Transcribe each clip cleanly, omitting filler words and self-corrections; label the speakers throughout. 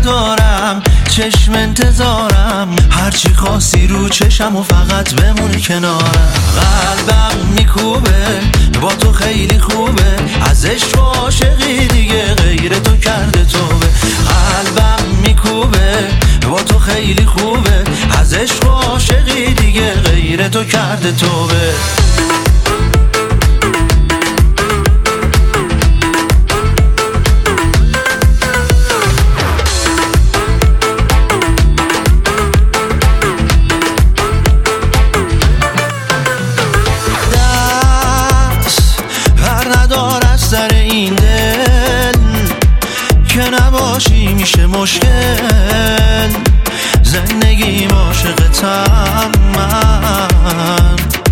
Speaker 1: ندارم، چشم انتظارم، هرچی خواستی رو چشم و فقط بمونی کنارم. قلبم میکوبه با تو خیلی خوبه، از عشق و عاشقی دیگه غیر تو کرده توبه. قلبم میکوبه با تو خیلی خوبه، از عشق و عاشقی دیگه غیر تو کرده توبه. سر این دل که نباشی میشه مشکل، زندگیم عاشقتم من.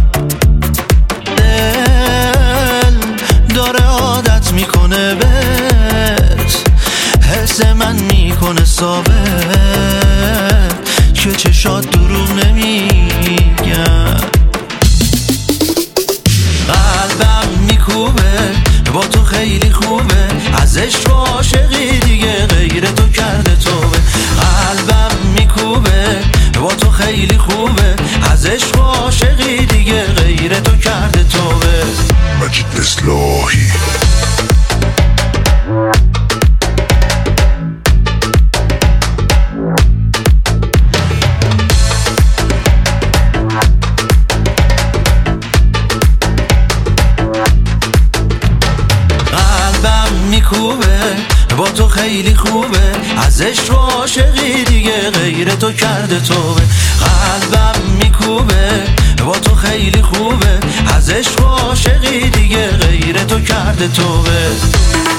Speaker 1: دل داره عادت میکنه بهت، حس من میکنه ثابت که چشات دروغ نمیگن. قلبم میکوبه با تو خیلی خوبه، از عشق و عاشقی دیگه غیر تو کرده توبه. قلبم میکوبه با تو خیلی خوبه، از عشق و عاشقی دیگه غیر تو کرده توبه.
Speaker 2: مجید اصلاحی.
Speaker 1: میکوبه با تو خیلی خوبه، از عشق و عاشقی دیگه غیر تو کرده توبه. قلبم میکوبه با تو خیلی خوبه، از عشق و عاشقی دیگه غیر تو کرده توبه.